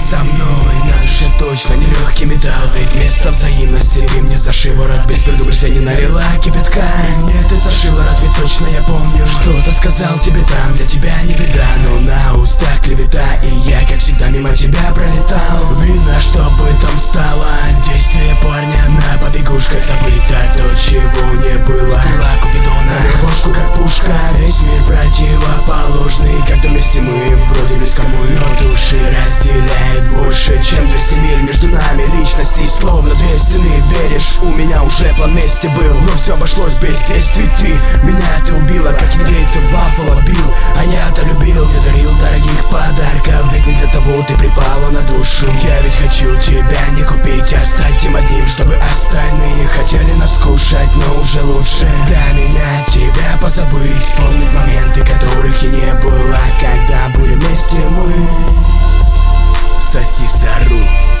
со мной, на душе точно нелегкий металл. Ведь вместо взаимности ты мне за шиворот без предупреждения налила кипятка. И мне ты за шиворот, ведь точно я помню, что-то сказал тебе там, для тебя не беда, но на устах клевета. И я, как всегда, мимо тебя пролетал. Видно, что бытом стало действие парня на побегушках. Забыто то, чего не было. Стрела Купидона, бошку как пушка. Весь мир противоположный, когда вместе мы вроде близко мы, но души разделяет больше, чем 200 миль между нами. Личностей словно две стены. Веришь, у меня уже план вместе был, но все обошлось без действий. Ты меня убила, как индейцев Баффало бил. А я-то любил, не дарил дорогих подарков, ведь не для того ты припала на душу. Я ведь хочу тебя не купить, а стать тем одним, чтобы остальные хотели нас кушать. Но уже лучше для меня тебя позабыть, вспомнить моменты, которых и не было, когда были вместе мы. Соси сору.